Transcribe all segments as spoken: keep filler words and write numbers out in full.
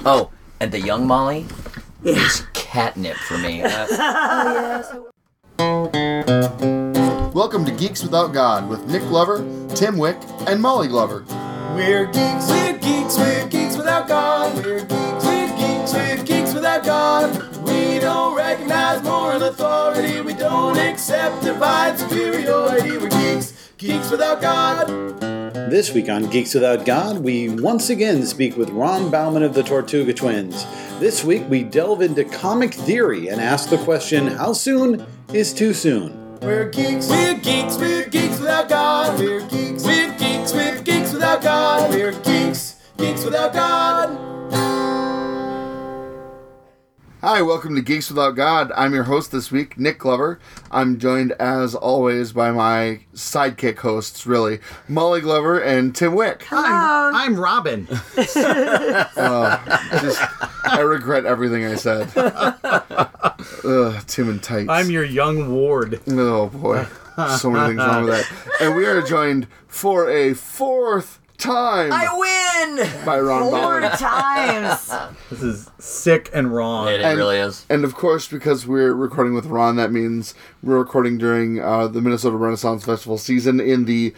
Oh, and the young Molly Yeah. is catnip for me. Uh, Welcome to Geeks Without God with Nick Glover, Tim Wick, and Molly Glover. We're geeks, we're geeks, we're geeks without God. We're geeks, we're geeks, we're geeks without God. We don't recognize moral authority. We don't accept divine superiority. We're geeks, geeks without God. This week on Geeks Without God, we once again speak with Ron Bauman of the Tortuga Twins. This week, we delve into comic theory and ask the question, how soon is too soon? We're geeks, we're geeks, we're geeks without God. We're geeks, we're geeks, we're geeks without God. We're geeks, geeks without God. Hi, welcome to Geeks Without God. I'm your host this week, Nick Glover. I'm joined, as always, by my sidekick hosts, really, Molly Glover and Tim Wick. I'm, I'm Robin. Uh, just, I regret everything I said. Ugh, Tim and Tights. I'm your young ward. Oh, boy. So many things wrong with that. And we are joined for a fourth time I win! by Ron Four Bauman. times. This is sick and wrong. It, it And- really is. And of course, because we're recording with Ron, that means we're recording during uh, the Minnesota Renaissance Festival season in the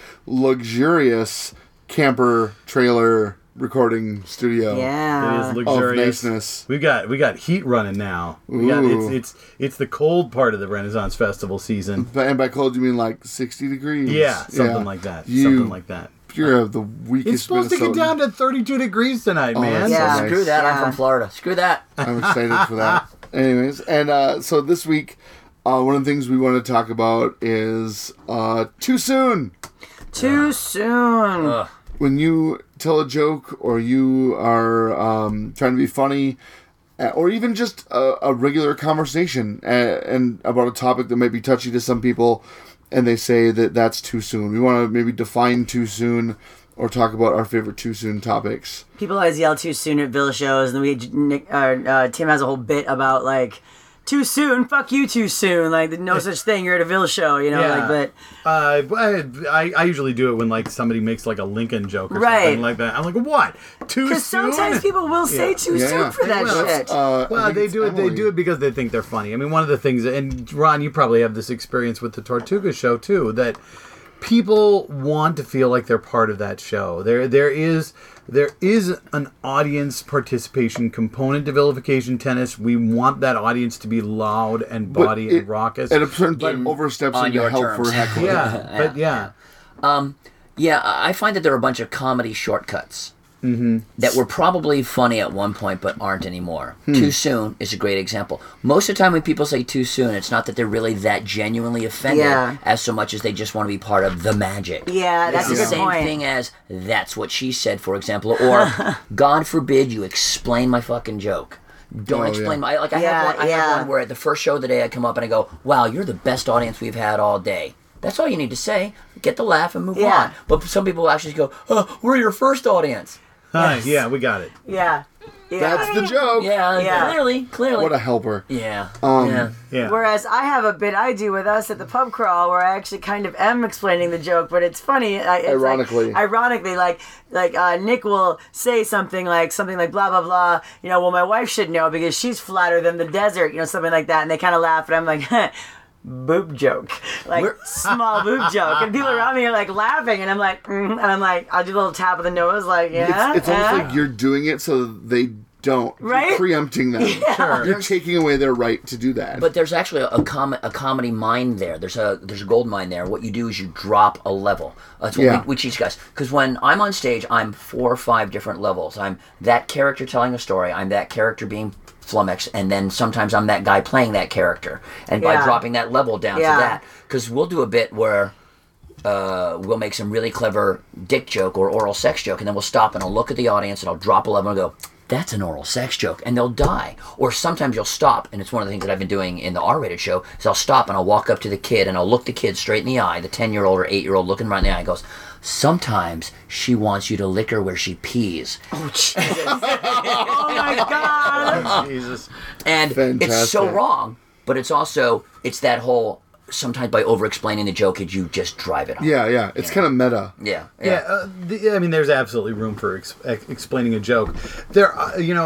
luxurious camper trailer recording studio. It Yeah. is Of luxurious. niceness. We got we got heat running now. We got Ooh. it's it's it's the cold part of the Renaissance Festival season. But- And by cold, you mean like sixty degrees? Yeah, something Yeah. like that. You- Something like that. You're the weakest It's supposed to get Minnesotan. down to thirty-two degrees tonight, Oh, man. that's Yeah. so nice. Screw that, I'm Yeah. from Florida. Screw that. I'm excited for that. Anyways, and uh, so this week, uh, one of the things we want to talk about is uh, too soon. Too soon. Ugh. When you tell a joke or you are um, trying to be funny, uh, or even just a, a regular conversation uh, and about a topic that might be touchy to some people, and they say that that's too soon. We want to maybe define too soon or talk about our favorite too soon topics. People always yell too soon at Bill shows, and we Nick, uh, uh, Tim has a whole bit about like too soon, fuck you too soon, like no such thing. You're at a Bill show, you know. Yeah. Like, but Uh, but I, I usually do it when like somebody makes like a Lincoln joke or Right. something like that. I'm like, what? Too because soon? sometimes people will say Yeah. too Yeah. soon for that Well, shit. Uh, I Well, think they it's do it. They Emily. do it because they think they're funny. I mean, one of the things, and Ron, you probably have this experience with the Tortuga show too, that people want to feel like they're part of that show. There, there is, there is an audience participation component to Vilification Tennis. We want that audience to be loud and But body it- and raucous. At a certain point, In- oversteps on into your help terms. for heckling. yeah, but yeah. Um, yeah, I I find that there are a bunch of comedy shortcuts mm-hmm. that were probably funny at one point but aren't anymore. Hmm. Too soon is a great example. Most of the time when people say too soon, it's not that they're really that genuinely offended Yeah. as so much as they just want to be part of the magic. Yeah, that's it's a the good same point. thing as that's what she said, for example, or God forbid you explain my fucking joke. Don't Oh, explain yeah. my like I Yeah, have one I yeah. have one where at the first show of the day I come up and I go, wow, you're the best audience we've had all day. That's all you need to say. Get the laugh and move Yeah. on. But some people actually go, oh, we're your first audience. Hi, yeah, we got it. Yeah. Yeah. That's the joke. Yeah, Yeah. clearly, clearly. What a helper. yeah. Um, yeah. Yeah. Whereas I have a bit I do with us at the pub crawl where I actually kind of am explaining the joke, but it's funny. I- It's Ironically. like, ironically, like like uh, Nick will say something like something like blah blah blah. You know, well my wife should know because she's flatter than the desert. You know, something like that, and they kind of laugh, and I'm like. Boob joke, like We're- small boob joke, and people around me are like laughing, and I'm like, mm, and I'm like, I'll do a little tap of the nose, like, yeah, It's, it's almost yeah. like you're doing it so they don't. Right? You're preempting them. Sure. You're taking away their right to do that. But there's actually a, a, com- a comedy mine there. There's a there's a gold mine there. What you do is you drop a level. That's what Yeah. we, we teach guys. Because when I'm on stage, I'm four or five different levels. I'm that character telling a story. I'm that character being flummoxed, and then sometimes I'm that guy playing that character. And by Yeah. dropping that level down Yeah. to that, because we'll do a bit where uh, we'll make some really clever dick joke or oral sex joke, and then we'll stop and I'll look at the audience and I'll drop a level and go, that's an oral sex joke, and they'll die. Or sometimes you'll stop, and it's one of the things that I've been doing in the R-rated show, is I'll stop and I'll walk up to the kid and I'll look the kid straight in the eye, the ten-year-old or eight-year-old looking right in the eye, and goes, sometimes she wants you to lick her where she pees. Oh Jesus! Oh my God! Jesus. And it's so Fantastic. wrong, but it's also, it's that whole, sometimes by over-explaining the joke, it, you just drive it home. yeah, yeah. It's kind of meta. Yeah. Yeah, uh, the, I mean, there's absolutely room for ex- ex- explaining a joke. There, uh, you know,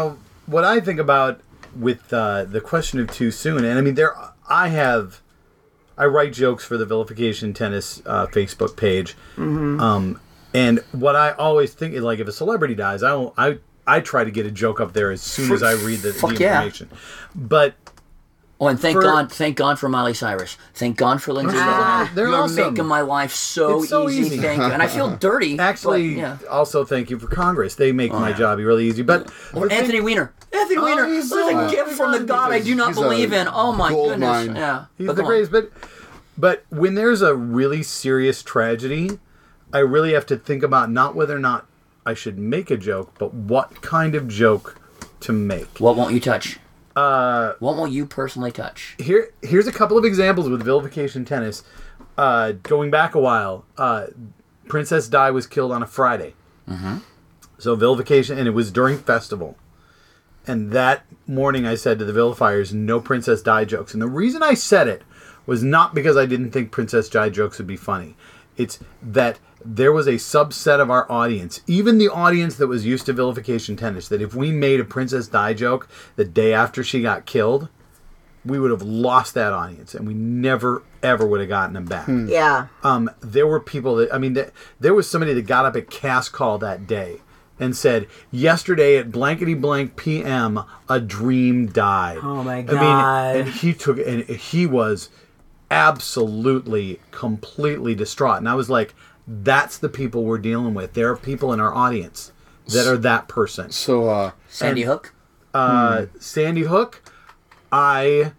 what I think about with uh, the question of too soon, and I mean, there, I have, I write jokes for the Vilification Tennis uh, Facebook page, Mm-hmm. um, and what I always think is like if a celebrity dies, I don't, I I try to get a joke up there as soon as I read the, the Fuck yeah. information, but. Oh, and thank For- God, thank God for Miley Cyrus. Thank God for Lindsay Ah, Lohan. they're You're awesome. making my life so, It's so easy, easy. Thank you. And I feel dirty. Actually, but, yeah. also thank you for Congress. They make my yeah. job really easy. But Or Anthony Weiner. Anthony Weiner. he's What so- a gift from the God I do not he's a believe in. Oh my gold goodness. mine. Yeah. he's But the come on. greatest. But but when there's a really serious tragedy, I really have to think about not whether or not I should make a joke, but what kind of joke to make. What won't you touch? Uh, What won't you personally touch? here here's a couple of examples with Vilification Tennis. Uh, going back a while, uh, Princess Di was killed on a Friday. Mm-hmm. So Vilification, and it was during festival. And that morning I said to the Vilifiers, no Princess Di jokes. And the reason I said it was not because I didn't think Princess Di jokes would be funny. It's that there was a subset of our audience, even the audience that was used to Vilification Tennis, that if we made a Princess Di joke the day after she got killed, we would have lost that audience, and we never, ever would have gotten them back. Yeah. Um, there were people that, I mean, th- there was somebody that got up at cast call that day and said, yesterday at blankety blank P M, a dream died. Oh, my I God. mean, and he took, and he was absolutely, completely distraught. And I was like, that's the people we're dealing with. There are people in our audience that are that person. So, uh, Sandy And- Hook? Uh, Sandy Hook, I.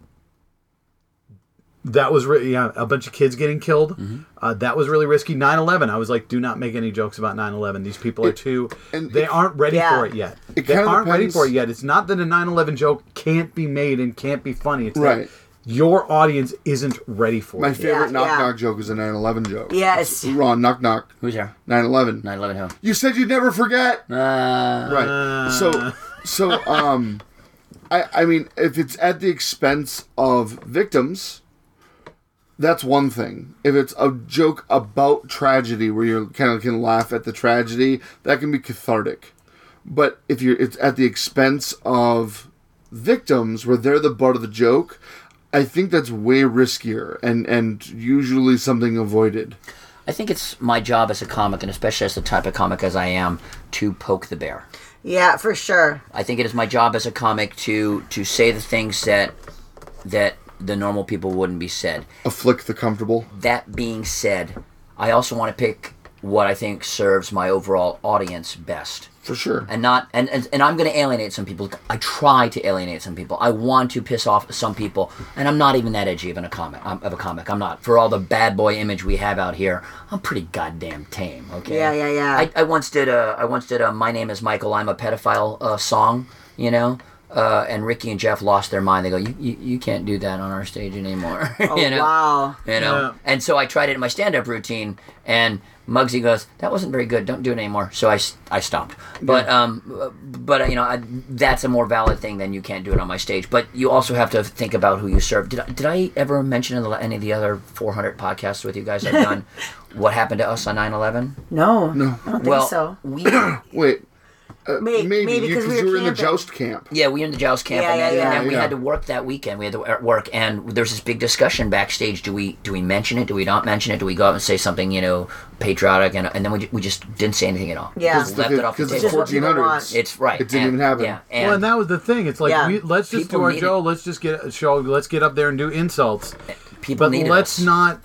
That was re- yeah, a bunch of kids getting killed. Uh, that was really risky. nine eleven, I was like, do not make any jokes about nine eleven. These people are too. and They it- aren't ready Yeah. for it yet. It They kinda aren't ready depends- for it yet. It's not that a nine eleven joke can't be made and can't be funny. It's Right. that your audience isn't ready for my it. favorite Yeah, knock yeah. knock joke is a nine eleven joke. Yes. Ron, knock knock. Who's there? nine eleven. nine eleven who? You said you'd never forget. Uh, Right. So, so, um, I, I mean, if it's at the expense of victims, that's one thing. If it's a joke about tragedy where you kind of can laugh at the tragedy, that can be cathartic. But if you're, it's at the expense of victims where they're the butt of the joke, I think that's way riskier and, and usually something avoided. I think it's my job as a comic, and especially as the type of comic as I am, to poke the bear. Yeah, for sure. I think it is my job as a comic to to say the things that that the normal people wouldn't be said. Afflict the comfortable. That being said, I also want to pick what I think serves my overall audience best. For sure. And not and, and, and I'm going to alienate some people. I try to alienate some people. I want to piss off some people, and I'm not even that edgy of a comic. Um, of a comic, I'm not. For all the bad boy image we have out here, I'm pretty goddamn tame. Okay. Yeah, yeah, yeah. I, I once did a I once did a My Name Is Michael, I'm a Pedophile uh, song. You know. Uh, and Ricky and Jeff lost their mind. They go, you, you, you can't do that on our stage anymore. Oh, you know? wow. You know, Yeah. and so I tried it in my stand-up routine, and Muggsy goes, "That wasn't very good. Don't do it anymore." So I, s- I stopped. But um, but uh, you know, I, that's a more valid thing than you can't do it on my stage. But you also have to think about who you serve. Did I, did I ever mention in the, any of the other four hundred podcasts with you guys I've done what happened to us on nine eleven? No. No. I don't think Well, so. we Wait. Uh, May- maybe maybe you, 'cause we you were were in the camping. joust camp. yeah, we were in the Joust camp, Yeah, and, then, yeah, and yeah. then we Yeah. had to work that weekend. We had to work, and there's this big discussion backstage. Do we do we mention it? Do we not mention it? Do we go out and say something, you know, patriotic? And, and then we, ju- we just didn't say anything at all. Yeah. Just left it off the Because table. it's Just what people fourteen hundreds. want. It's right. It didn't and- even happen. Yeah, and, Well, and that was the thing. It's like Yeah. we, let's just People do our need Joe. it. Let's just get a show. Let's get up there and do insults. people But needed let's us. not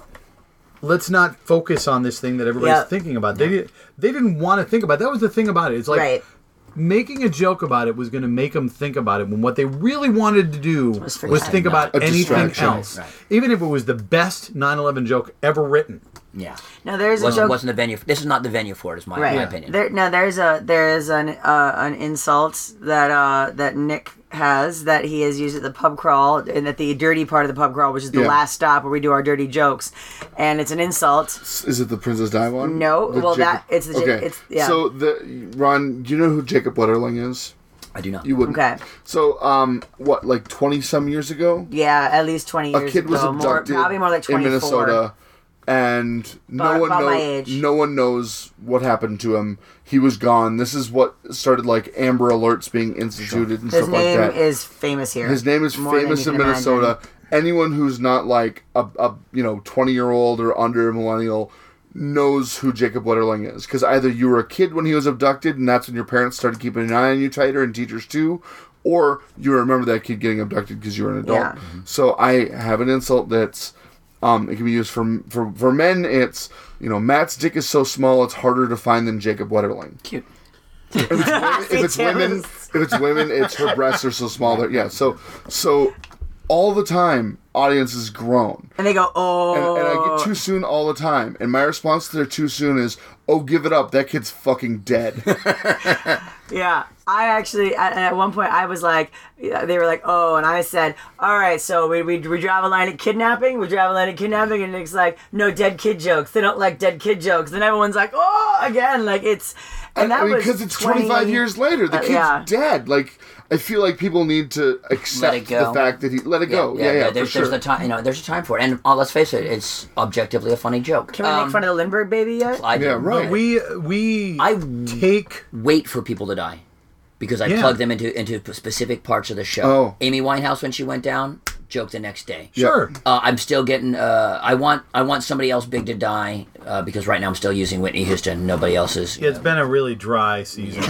let's not focus on this thing that everybody's Yeah. thinking about. They did, they didn't want to think about it. That was the thing about it. It's like Right. making a joke about it was going to make them think about it when what they really wanted to do was, forget think it. about A anything distraction. else. Right. Even if it was the best nine eleven joke ever written. Yeah. Now there's a Wasn't, joke. wasn't the venue. This is not the venue for it. Is my, Right. my opinion. There, now there's a there is an uh, an insult that uh, that Nick has that he has used at the pub crawl and at the dirty part of the pub crawl, which is the Yeah. last stop where we do our dirty jokes, and it's an insult. Is it the Princess Di one? No, The well, Jacob- that- it's the Ja- okay. it's- yeah. So the Ron, do you know who Jacob Wetterling is? I do not. You wouldn't. Okay. So um, what, like twenty some years ago, Yeah, at least twenty a years kid was ago, more, abducted probably more like in twenty-four. Minnesota, and no About- one about my knows. age. No one knows what happened to him. He was gone. This is what started like Amber Alerts being instituted and His stuff like name that. is famous here. His name is More than famous you in can Minnesota. imagine. Anyone who's not like a, a you know twenty year old or under a millennial knows who Jacob Wetterling is, because either you were a kid when he was abducted and that's when your parents started keeping an eye on you tighter, and teachers too, or you remember that kid getting abducted because you were an adult. Yeah. So I have an insult that's um, it can be used for for for men. It's you know Matt's dick is so small it's harder to find than Jacob Wetterling. Cute. If it's women, if it's women, if it's women, it's her breasts are so small that yeah. So so all the time, audiences groan. And they go, oh. And, and I get too soon all the time. And my response to their too soon is, oh, give it up. That kid's fucking dead. Yeah, I actually at, at one point I was like, yeah, they were like, oh, and I said, all right, so we we we drive a line at kidnapping, we drive a line at kidnapping, and Nick's like, no dead kid jokes. They don't like dead kid jokes, and everyone's like, oh, again, like it's, and that I mean, was because it's twenty twenty-five years later. The uh, kid's yeah. dead. Like, I feel like people need to accept Let it go. the fact that he let it go. Yeah, yeah, there's, for there's sure. the time, you know, there's a time for it, and uh, let's face it, it's objectively a funny joke. Can we Um, make fun of the Lindbergh baby yet? I do. Yeah, right. But we we I take wait for people to die because I Yeah. plug them into into specific parts of the show. Oh. Amy Winehouse, when she went down, joke the next day. sure. Uh, I'm still getting. Uh, I want. I want somebody else big to die uh, because right now I'm still using Whitney Houston. Nobody else is. Yeah, it's been a really dry season.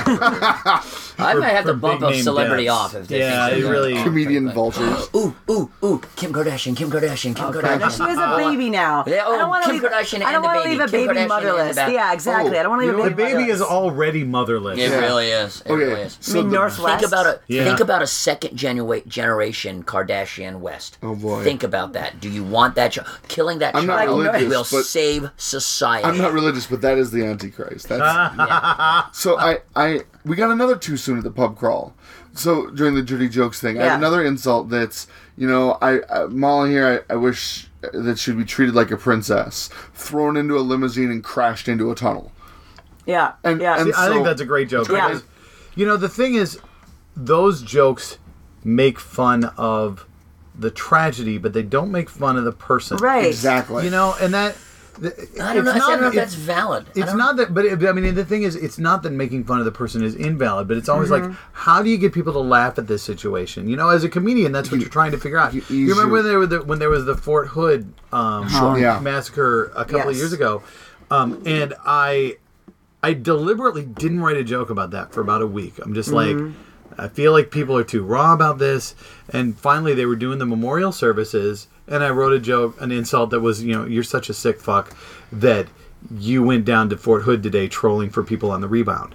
I might have for to bump big a name celebrity deaths. off if they Yeah, think it they're really- gonna- Comedian vultures. Ooh, ooh, ooh! Kim Kardashian, Kim Kardashian, Kim No, she Kardashian. has a baby now. Yeah, oh, I don't want to Kim leave. Kardashian I don't and the want to baby. leave a Kim baby Kardashian and the motherless. baby. Yeah, exactly. Oh, I don't want to you leave a know The baby baby is motherless. already motherless. It Yeah. really is. It Okay, really is. so I mean, the- Northwest. Think about a Yeah. think about a second genu- generation Kardashian West. Oh, boy. Think about that. Do you want that child? Killing that I'm not child religious, will but- save society. I'm not religious, but that is the Antichrist. That's so. I, I, we got another too soon at the pub crawl. So during the dirty jokes thing, I Yeah. have another insult that's you know, I, I Molly here. I, I wish that she'd be treated like a princess, thrown into a limousine and crashed into a tunnel. Yeah, And- yeah. and- I So- think that's a great joke. Yeah. Because, you know, the thing is, those jokes make fun of the tragedy, but they don't make fun of the person. right. Exactly. You know, and that. I don't know. it's I don't know if it- that's valid. I It's don't- not that, but it, I mean, the thing is, it's not that making fun of the person is invalid, but it's always Mm-hmm. like, how do you get people to laugh at this situation? You know, as a comedian, that's what you're trying to figure out. you You, ease remember your- when there, were the, when there was the Fort Hood um, Yeah. massacre a couple of Yes. years ago, um, and I, I deliberately didn't write a joke about that for about a week. I'm just like, I feel like people are too raw about this, and finally they were doing the memorial services. And I wrote a joke, an insult that was, you know, you're such a sick fuck that you went down to Fort Hood today trolling for people on the rebound.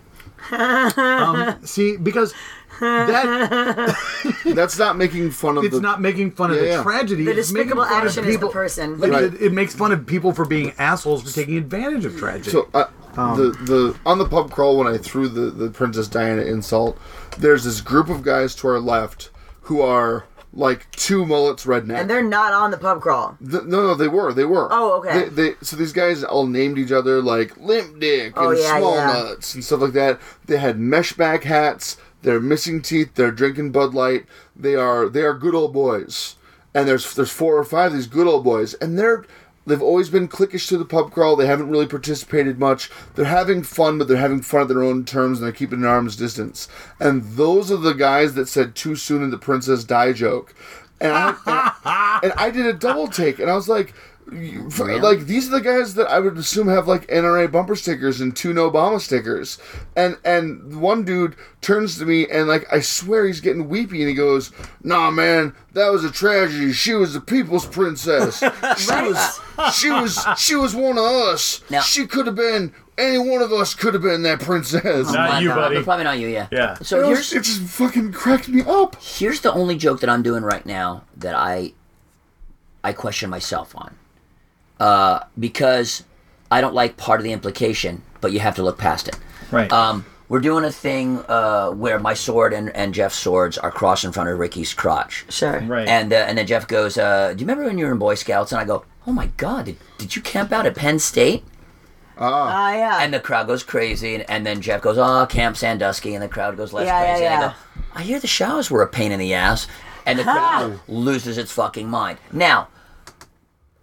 um, see, because that That's not making fun of it's the. not making fun of Yeah, the yeah. tragedy. The it's making despicable fun of action is the people- person. Like, Right. it, it makes fun of people for being assholes for taking advantage of tragedy. So uh, the the on the pub crawl when I threw the the Princess Diana insult, there's this group of guys to our left who are like two mullets redneck. And they're not on the pub crawl. Th- no, no, they were. They were. Oh, okay. They, they, so these guys all named each other like Limp Dick Oh, and yeah, Small yeah. Nuts and stuff like that. They had mesh back hats. They're missing teeth. They're drinking Bud Light. They are they are good old boys. And there's there's four or five of these good old boys, and they're they've always been cliquish to the pub crawl. They haven't really participated much. They're having fun, but they're having fun at their own terms, and they're keeping an arm's distance. And those are the guys that said too soon in the Princess Di joke. And I, and, and I did a double take, and I was like, you- f- Really? like these are the guys that I would assume have like N R A bumper stickers and two no Obama stickers. And and one dude turns to me and like I swear he's getting weepy, and he goes, "Nah, man, that was a tragedy. She was the people's princess. She was she was she was one of us. Now- she could have been." Any one of us could have been that princess. Not Well, you, no, buddy. Probably not you. Yeah. Yeah. So It, here's was, it just fucking cracked me up. here's the only joke that I'm doing right now that I I question myself on, uh, because I don't like part of the implication, but you have to look past it. Right. Um, we're doing a thing uh, where my sword and, and Jeff's swords are crossed in front of Ricky's crotch. Sure. right. And uh, and then Jeff goes, uh, "Do you remember when you were in Boy Scouts?" And I go, "Oh my God, did, did you camp out at Penn State?" Ah, yeah. And the crowd goes crazy, and, and then Jeff goes, "Oh, Camp Sandusky," and the crowd goes less Yeah, yeah, crazy. And I yeah. go, "I hear the showers were a pain in the ass," and the crowd loses its fucking mind. Now,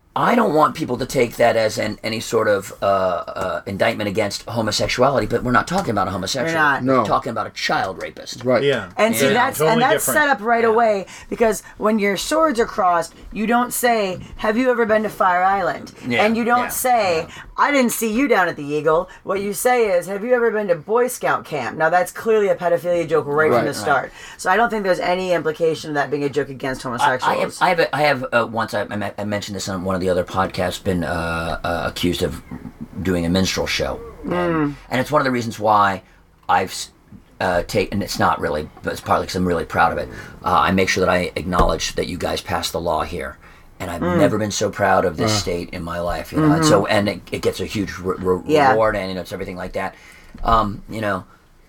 I don't want people to take that as an, any sort of uh, uh, indictment against homosexuality, but we're not talking about a homosexual. We're not. No. We're talking about a child rapist. Right. Yeah. And see, Yeah. that's Totally and that's different. set up right Yeah. away because when your swords are crossed, you don't say, "Have you ever been to Fire Island?" Yeah, And you don't yeah, say, "I didn't see you down at the Eagle." What you say is, "Have you ever been to Boy Scout camp?" Now that's clearly a pedophilia joke right, Right, from the right. start. So I don't think there's any implication of that being a joke against I, I homosexuals. have, I have, a, I have uh, once I, I me- I mentioned this on one of the other podcasts. Been uh, uh, accused of doing a minstrel show, and, and it's one of the reasons why I've uh, taken. It's not really, but it's partly because I'm really proud of it. Uh, I make sure that I acknowledge that you guys passed the law here, and I've never been so proud of this state in my life. You know, and so and it, it gets a huge re- re- Yeah. reward, and you know, it's everything like that. Um, you know.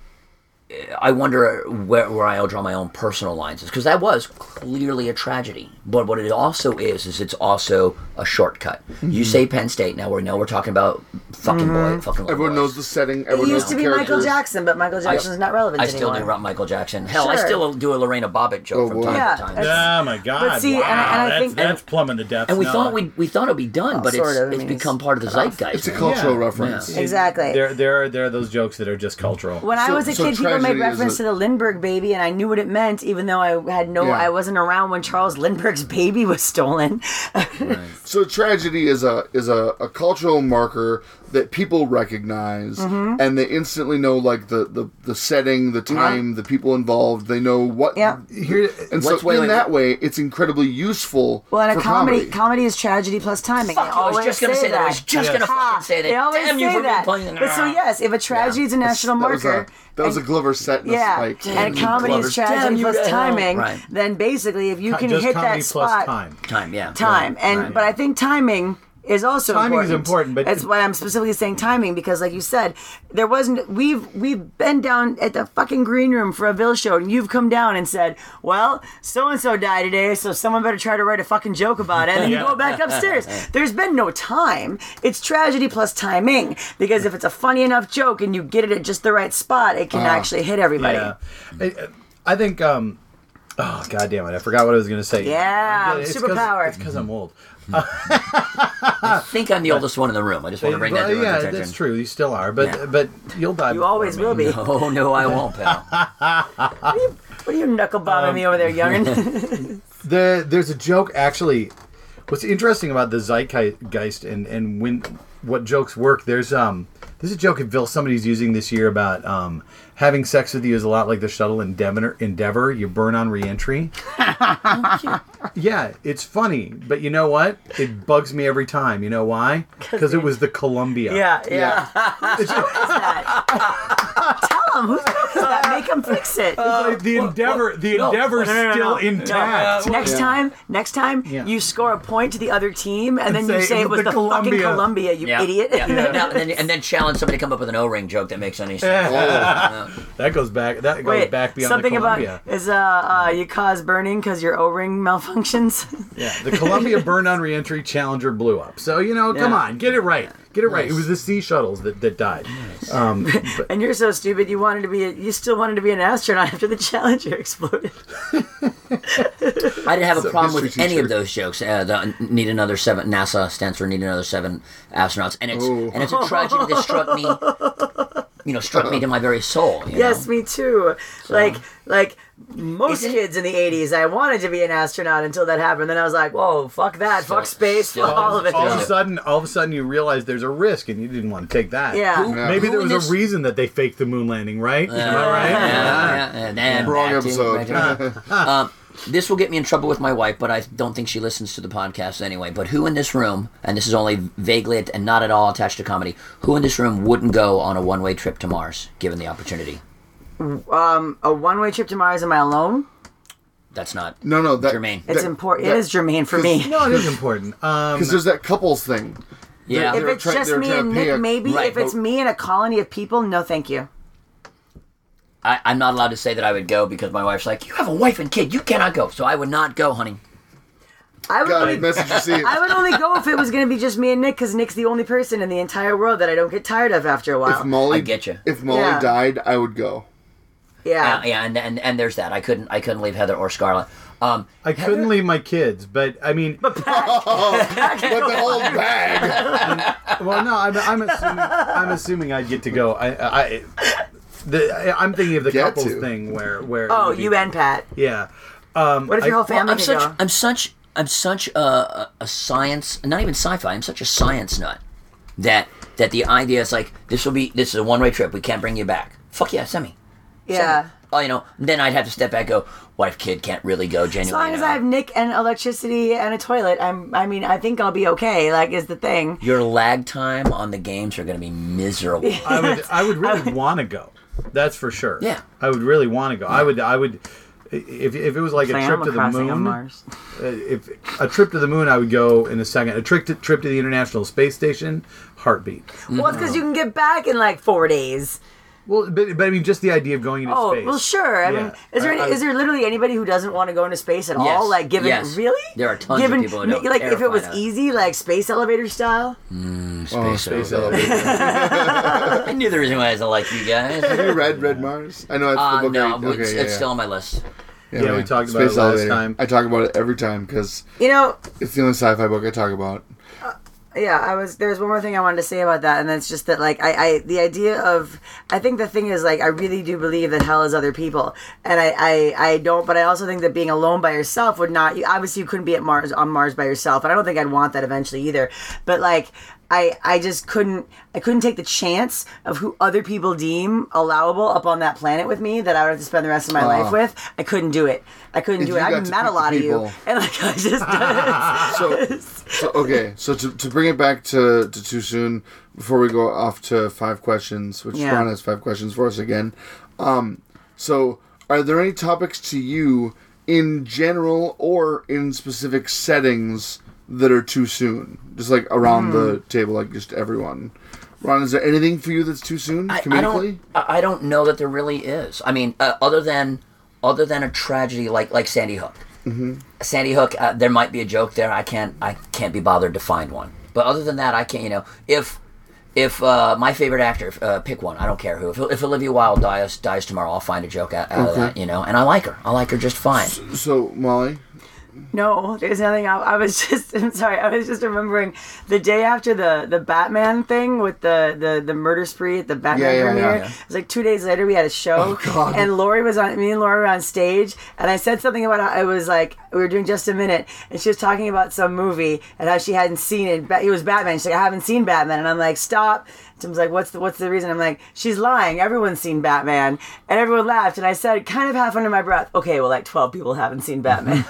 I wonder where, where I'll draw my own personal lines, because that was clearly a tragedy. But what it also is, is it's also a shortcut. You say Penn State, now we know we're talking about fucking boy, fucking little Everyone boys. knows the setting. it Everyone knows used to the be Michael characters. Jackson, but Michael Jackson's not relevant I still anymore. do rock Michael Jackson. Hell, I Sure. still do a Lorena Bobbitt joke Oh, from boy. time Yeah, to time. that's- Oh my God! But see, wow. and I- and I that's, think- that's plumbing the depths. And we now. thought we we thought it'd be done, Well, but sort it's of. I it's mean, become it's part of the zeitgeist. It's a man. cultural Yeah. reference. Yeah. Exactly. There, there, there are those jokes that are just cultural. When I So- was a so kid, people made tragedy is reference a- to the Lindbergh baby, and I knew what it meant, even though I had no, Yeah. I wasn't around when Charles Lindbergh's baby was stolen. So tragedy is a is a, a cultural marker that people recognize, Mm-hmm. and they instantly know like the, the, the setting, the time, the people involved. They know what. Yeah. Here, And so Let's wait, in wait, that way, it's incredibly useful. Well, in a for comedy, comedy. comedy is tragedy plus timing. Fuck They you, I was always just gonna say that. I was just Yes. gonna Ha, fucking say that. They always Damn you say for that. playing. But so yes, if a tragedy is a national that was marker, a, that was and- a Glover set. And yeah, a spike. and comedy Glover's is tragedy damn you plus to hell. timing, Right. then basically if you can just hit comedy that plus spot, time. Time, yeah. time, and Right. but I think timing is also Timing is important. important, but- that's why I'm specifically saying timing, because like you said, there wasn't we've we've been down at the fucking green room for a Bill show, and you've come down and said, well, so and so died today, so someone better try to write a fucking joke about it, and then Yeah. you go back upstairs. There's been no time. It's tragedy plus timing, because if it's a funny enough joke and you get it at just the right spot, it can actually hit everybody. Yeah, I, I think. Um, oh God damn it! I forgot what I was going to say. Yeah, It's 'cause- superpower. It's because I'm old. I think I'm the oldest one in the room. I just want to bring that to Well, everyone's yeah, attention. that's true. You still are, but Yeah. but you'll die. You before always me. will be. Oh no, I won't, pal. What are you knuckle bombing Um, me over there, youngin? The, there's a joke actually. What's interesting about the zeitgeist and, and when what jokes work? There's um there's a joke in Bill somebody's using this year about um having sex with you is a lot like the shuttle Endeavor. Endeavor, you burn on reentry. Yeah, it's funny, but you know what? It bugs me every time. You know why? Because it was the Columbia. yeah, yeah. Tell him who's that? Make him fix it. Like the Endeavor, the Endeavor's no, no, no, still no. intact. Next Yeah. time, next time, Yeah. you score a point to the other team, and, And then you say, say it was the, fucking Columbia, you Yeah. idiot. Yeah. Now, and, then, and then challenge somebody to come up with an O-ring joke that makes any sense. That goes back. That goes Wait, back beyond something the about Columbia. is uh, uh you cause burning because your O-ring malfunctions. Yeah, the Columbia burned on reentry. Challenger blew up. So you know, come Yeah. on, get it right. Get it right. It was the sea shuttles that, that died. Um, but And you're so stupid. You wanted to be. A, you still wanted to be an astronaut after the Challenger exploded. I didn't have a So, problem with history any teacher. of those jokes. Uh, the need another seven. NASA stands for need another seven astronauts, and it's Ooh. and it's a tragedy that struck me. You know, struck me to my very soul. You Yes, know? me too. Like, like most Is it- kids in the eighties, I wanted to be an astronaut until that happened. Then I was like, whoa, fuck that, So- fuck space, still- fuck all of it. all of Yeah. a sudden, all of a sudden, you realize there's a risk, and you didn't want to take that. Yeah. Who- Yeah. Maybe who there in was this- a reason that they faked the moon landing, right? Am I right? Yeah, yeah, yeah, yeah. Wrong Back to- episode. back to- um, this will get me in trouble with my wife, but I don't think she listens to the podcast anyway. But who in this room, and this is only vaguely and not at all attached to comedy, who in this room wouldn't go on a one-way trip to Mars given the opportunity? Um, a one-way trip to Mars. Am I alone? That's not No, no, that, germane. It's that- important. that- It is germane for me. No, it is important. Um, Because there's that couples thing. Yeah. If They're it's try- just they're me trying and to pay Nick, a- maybe. Right, if it's but- me and a colony of people, no, thank you. I, I'm not allowed to say that I would go because my wife's like, you have a wife and kid, you cannot go. So I would not go, honey. I would Got only, it. Message received. I would only go if it was going to be just me and Nick, because Nick's the only person in the entire world that I don't get tired of after a while. If Molly, I get you. If Molly Yeah. died, I would go. Yeah. Uh, yeah, and, and and there's that. I couldn't I couldn't leave Heather or Scarlett. Um, I couldn't leave my kids, but I mean, But the whole bag. well, no, I'm, I'm assuming I'm assuming I'd get to go. I, I, the, I'm thinking of the Get couples to. thing where where. it Oh, would be- you and Pat. Yeah. Um, What if your I- whole family I'm could such go? I'm such I'm such a, a, a science, not even sci-fi. I'm such a science nut that that the idea is like this will be this is a one way trip. We can't bring you back. Fuck yeah, send me. Yeah. Oh, you know, then I'd have to step back. And go, wife, kid can't really go genuinely. As long as you know. I have Nick and electricity and a toilet, I'm. I mean, I think I'll be okay. Like, is the thing. Your lag time on the games are going to be miserable. I would I would really want to go. That's for sure. Yeah. I would really want to go. I would I would if if it was like a Like, trip Animal to the Crossing on moon. Mars. Uh, if a trip to the moon, I would go in a second. A trip to, trip to the International Space Station, heartbeat. Well, it's because you can get back in like four days. Well, but, but I mean, just the idea of going into Oh, space. well, sure. I Yeah. mean, is there I- any, I- is there literally anybody who doesn't want to go into space at Yes. all? Like, given Yes. really, There are tons of given, people who don't. like if it was Terrified of it. easy, like space elevator style. Oh, space elevator. elevator. I knew the reason why I like you guys. Have you read Red Mars? I know that's Uh, the book. no, I, but okay, it's, yeah, it's yeah. still on my list. Yeah, we man. talked about Space it last Elevator. time. I talk about it every time because You know, it's the only sci-fi book I talk about. yeah, I was. There's one more thing I wanted to say about that, and that's just that, like, I, I, the idea of, I think the thing is, like, I really do believe that hell is other people, and I, I, I don't, but I also think that being alone by yourself would not. You, obviously, you couldn't be at Mars on Mars by yourself, and I don't think I'd want that eventually either. But like, I, I just couldn't, I couldn't take the chance of who other people deem allowable up on that planet with me that I would have to spend the rest of my life with. I couldn't do it. I couldn't If do you it. got I've to met a pick lot of you, people- and like, I just. So, so okay. So to, to bring it back to, to too soon, before we go off to five questions, which Yeah. Ron has five questions for us again. Um, so are there any topics to you in general or in specific settings that are too soon? Just like around the table, like just everyone. Ron, is there anything for you that's too soon I, I comedically? don't. I I don't know that there really is. I mean, uh, other than other than a tragedy like like Sandy Hook. Mm-hmm. Sandy Hook. Uh, there might be a joke there. I can't. I can't be bothered to find one. But other than that, I can't. You know, if if uh, my favorite actor, uh, pick one. I don't care who. If, if Olivia Wilde dies dies tomorrow, I'll find a joke out, out of that. You know, and I like her. I like her just fine. So Molly, No, there's nothing. I, I was just. I'm sorry. I was just remembering the day after the the Batman thing with the the, the murder spree at the Batman Yeah, yeah, premiere. yeah. It was like two days later. We had a show, Oh, God. and Lori was on. Me and Lori were on stage, and I said something about how it was like we were doing Just a Minute, and she was talking about some movie and how she hadn't seen it. Ba- It was Batman. She's like, I haven't seen Batman, and I'm like, stop. Tim's like, what's the what's the reason? I'm like, she's lying. Everyone's seen Batman, and everyone laughed. And I said, kind of half under my breath, okay, well, like twelve people haven't seen Batman.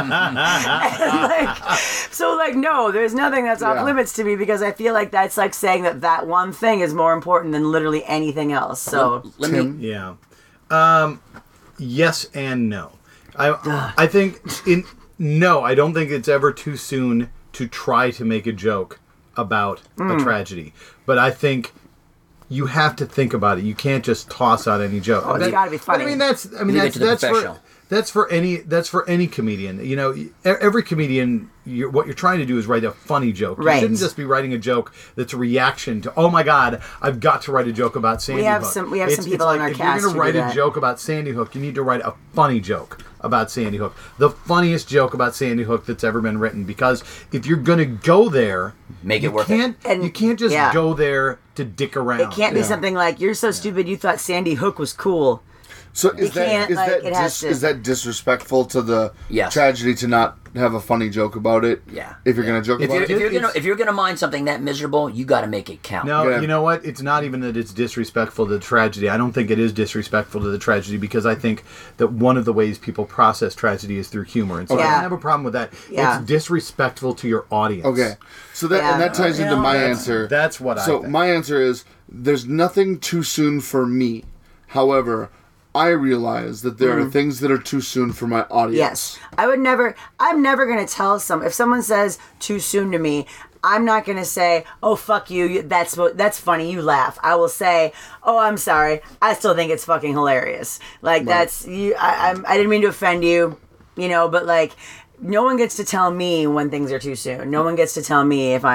like, so like, no, there's nothing that's off Yeah. limits to me because I feel like that's like saying that that one thing is more important than literally anything else. So Let me. Tim? Yeah. Um, yes and no. I I think in no, I don't think it's ever too soon to try to make a joke about Mm. a tragedy. But I think you have to think about it. You can't just toss out any joke. Oh, it's That- gotta be but funny. I mean, that's I mean Leave it that's to the that's for professional. that's for any that's for any comedian. You know, e- every comedian. You're, what you're trying to do is write a funny joke. Right. You shouldn't just be writing a joke that's a reaction to. Oh my God, I've got to write a joke about Sandy have Hook. some- we have some It's- people it's on our if cast You're who gonna do write a that. joke about Sandy Hook. You need to write a funny joke about Sandy Hook. The funniest joke about Sandy Hook that's ever been written. Because if you're gonna go there, Make it you worth it. can't, And- you can't just yeah. go there to dick around. it can't be Yeah. something like, you're so stupid you thought Sandy Hook was cool. So is that can't, is like, that it has dis- to- is that disrespectful to the Yes. tragedy to not have a funny joke about it? Yeah. If you're gonna joke If about you're, it. if you're gonna It's- if you're gonna mind something that miserable, you got to make it count. No, Yeah. you know what? It's not even that it's disrespectful to the tragedy. I don't think it is disrespectful to the tragedy because I think that one of the ways people process tragedy is through humor. And so I Yeah. don't have a problem with that. Yeah. It's disrespectful to your audience. Okay, so that Yeah. and that ties into my That's- answer. That's what I So think. my answer is there's nothing too soon for me. However, I realize that there are things that are too soon for my audience. Yes. I would never, I'm never going to tell some, if someone says too soon to me, I'm not going to say, oh, fuck you, you- that's what- that's funny, you laugh. I will say, oh, I'm sorry, I still think it's fucking hilarious. Like, that's, you. I, I'm, I didn't mean to offend you, you know, but like, no one gets to tell me when things are too soon. No one gets to tell me if I'm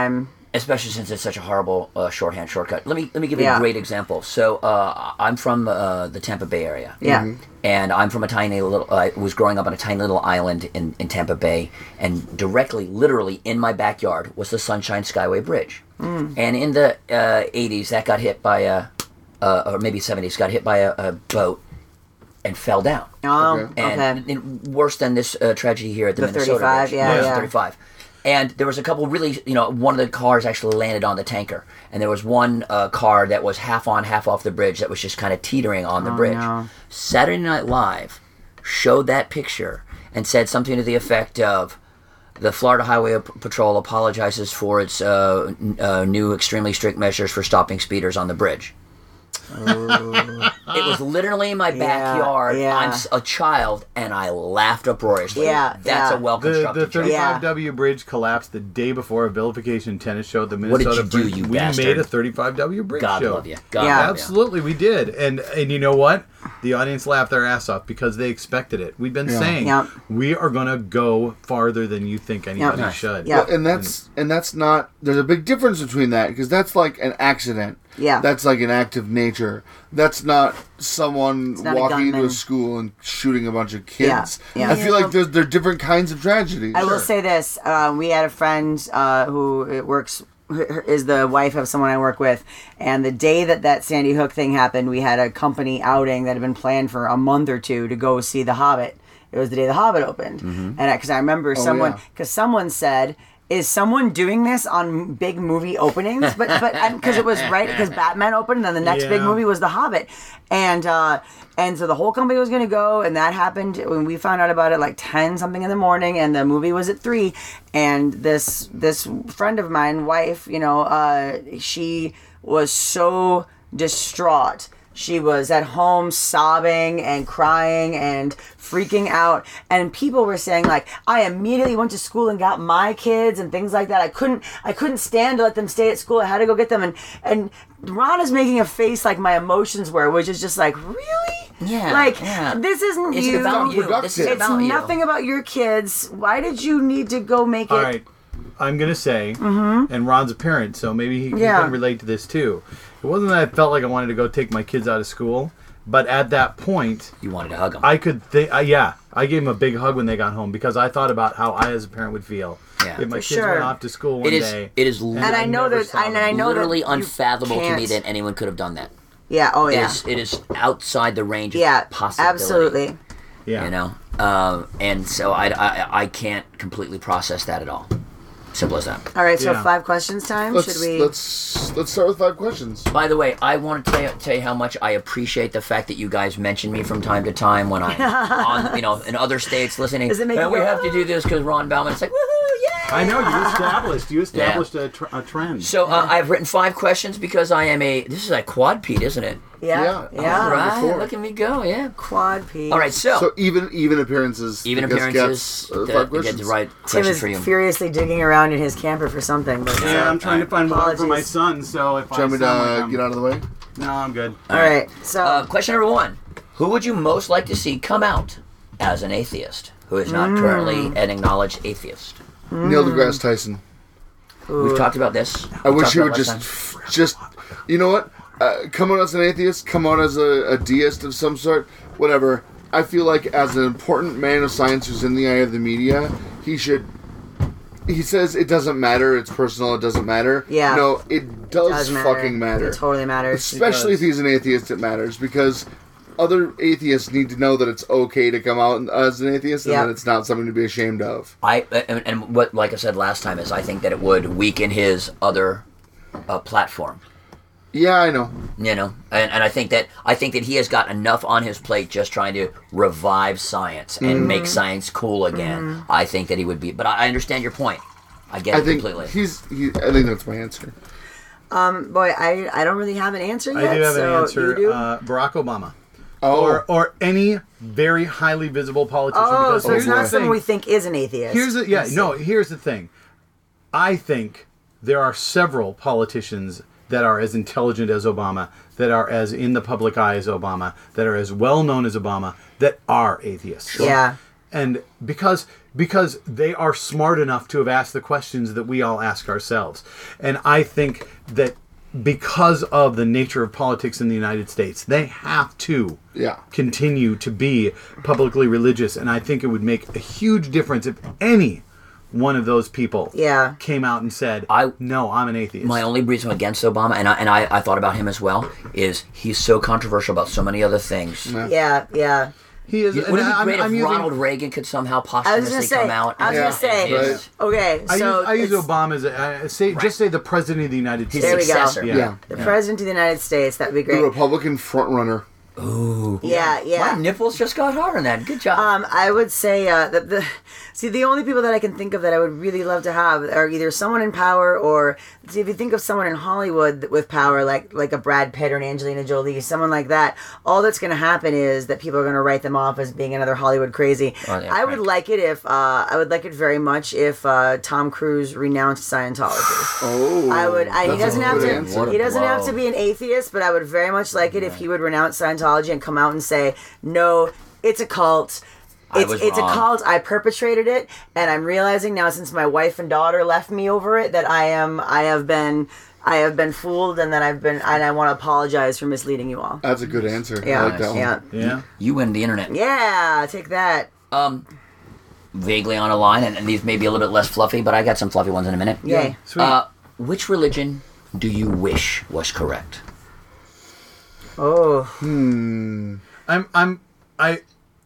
especially since it's such a horrible uh, shorthand shortcut. Let me let me give you Yeah. a great example. So uh, I'm from uh, the Tampa Bay area. Yeah. Mm-hmm. And I'm from a tiny little. I was growing up on a tiny little island in, in Tampa Bay, and directly, literally in my backyard was the Sunshine Skyway Bridge. Mm. And in the uh, eighties, that got hit by a, uh, or maybe seventies, got hit by a, a boat and fell down. Oh, Okay. okay. And, and worse than this uh, tragedy here at the, The Minnesota thirty-five, Bridge. yeah, the yeah. thirty-five. And there was a couple really, you know, one of the cars actually landed on the tanker, and there was one uh, car that was half on, half off the bridge that was just kind of teetering on the Oh, bridge. no. Saturday Night Live showed that picture and said something to the effect of, the Florida Highway P- Patrol apologizes for its uh, n- uh, new extremely strict measures for stopping speeders on the bridge. It was literally in my Yeah, backyard. yeah. I'm s- a child, and I laughed uproariously. Yeah, That's yeah. a well The, constructed the joke. thirty-five W bridge collapsed the day before a vilification tennis show at the What did Minnesota you do, Bridge. you we bastard? made a thirty-five W bridge God show. love you. God Yeah. love you. Absolutely, we did, and and you know what? The audience laughed their ass off because they expected it. We've been Yeah. saying Yep. we are gonna go farther than you think anybody Nice. should. Yeah. Well, and that's and that's not. There's a big difference between that because that's like an accident. Yeah. That's like an act of nature. That's not someone not a walking into a gunman. school and shooting a bunch of kids. Yeah, yeah. I feel like there's there are different kinds of tragedies. I will say this: um, we had a friend uh, who works is the wife of someone I work with, and the day that that Sandy Hook thing happened, we had a company outing that had been planned for a month or two to go see The Hobbit. It was the day The Hobbit opened, and because I remember someone yeah. because someone said. Is someone doing this on big movie openings? But but because it was right because Batman opened, and then the next big Yeah. movie was The Hobbit, and uh, and so the whole company was going to go, and that happened when we found out about it like ten something in the morning, and the movie was at three, and this this friend of mine, wife, you know, uh, she was so distraught. She was at home sobbing and crying and freaking out. And people were saying like, I immediately went to school and got my kids and things like that. I couldn't I couldn't stand to let them stay at school. I had to go get them. And and Ron is making a face like my emotions were, which is just like, really? Yeah, Like, yeah. this isn't It's you. about you. This is It's It's about you. nothing about your kids. Why did you need to go make it? All right, I'm gonna say, and Ron's a parent, so maybe he, he Yeah. can relate to this too. It wasn't that I felt like I wanted to go take my kids out of school, but at that point, You wanted to hug him. I could think, uh, yeah, I gave him a big hug when they got home because I thought about how I, as a parent, would feel Yeah. if my For kids sure. went off to school one it is. day. It is And I know never that- saw and them. I know that literally you unfathomable to me can't- that anyone could have done that. Yeah. Oh It yeah. is. It is outside the range of Yeah. possibility. Absolutely. yeah. You know, um, and so I, I I can't completely process that at all. Simple as that. All right. So Yeah. five questions time. Let's Should we? let's let's start with five questions. By the way, I want to tell you, tell you how much I appreciate the fact that you guys mention me from time to time when I'm on, you know, in other states listening. Does it make and you we go, have to do this because Ron Bauman. It's like, woohoo, yay! I know you established you established a, tr- a trend. So uh, I've written five questions because I am a. This is a quad Pete, isn't it? Yeah. Yeah. Yeah. All right, before. look at me go. Yeah. Quad P. All right, so, So even even appearances. even because appearances. gets, uh, to five get questions. the right Tim question is for you. furiously digging around in his camper for something. But yeah, I'm trying to find one for my Apologies. son. So if Do you I want me to sound like uh, I'm- get out of the way? no, I'm good. all right. So Uh, question number one: who would you most like to see come out as an atheist who is not Mm. currently an acknowledged atheist? Neil deGrasse Tyson. We've talked about this. I We wish talked he about would it just, last time. just, you know what? Uh, come out as an atheist, come out as a, a deist of some sort, whatever. I feel like as an important man of science who's in the eye of the media, he should. He says it doesn't matter. It's personal. It doesn't matter. Yeah. No, it does, does matter. fucking matter. It totally matters. Especially if he's an atheist, it matters because other atheists need to know that it's okay to come out as an atheist and Yeah. that it's not something to be ashamed of. I and, and what, like I said last time, is I think that it would weaken his other uh, platform. Yeah, I know. You know, and, and I think that I think that he has got enough on his plate just trying to revive science and Mm-hmm. make science cool again. I think that he would be, but I I understand your point. I get I it think completely. he's. He, I think that's my answer. Boy, I I don't really have an answer yet. I do have so an answer. You do? Uh, Barack Obama. Oh, Or, or any very highly visible politician. oh, because so here's it's the not thing. someone we think is an atheist. Here's the yeah Let's no. see. Here's the thing. I think there are several politicians that are as intelligent as Obama, that are as in the public eye as Obama, that are as well known as Obama, that are atheists. Yeah. and because because they are smart enough to have asked the questions that we all ask ourselves. And I think that because of the nature of politics in the United States, they have to Yeah. continue to be publicly religious. And I think it would make a huge difference if any one of those people Yeah. came out and said, I- no, I'm an atheist. My only reason against Obama, and I and I, I thought about him as well, is he's so controversial about so many other things. Yeah, yeah. He is. Would and it be I'm, great I'm if using, Ronald Reagan could somehow I was posthumously gonna say. come out? I was and- gonna say. and- Right. Okay, I so use, I use it's- Obama as a, uh, say, just say the president of the United His States. There we go. successor. Yeah. Yeah. the president of the United States. That would be The great. Republican frontrunner. Ooh. Yeah, yeah. My nipples just got hard on that. Good job. Um, I would say uh, that the see the only people that I can think of that I would really love to have are either someone in power or see if you think of someone in Hollywood with power like like a Brad Pitt or an Angelina Jolie, someone like that. All that's going to happen is that people are going to write them off as being another Hollywood crazy. Oh, yeah, I would right. like it if uh, I would like it very much if uh, Tom Cruise renounced Scientology. Oh. I would. I, he that's a doesn't have good to. answer. What a He doesn't have blow. to be an atheist, but I would very much like it if he would renounce Scientology and come out and say, "No, it's a cult. I It's was it's wrong. a cult. I perpetrated it, and I'm realizing now, since my wife and daughter left me over it, that I am. I have been. I have been fooled, and that I've been. And I want to apologize for misleading you all. That's a good answer. Yeah, I like that one. yeah, Yeah. You win the internet. yeah. Take that. Um, vaguely on a line, and, and these may be a little bit less fluffy, but I got some fluffy ones in a minute. Yay. Sweet. Uh, which religion do you wish was correct? Oh, Hmm. I'm I'm I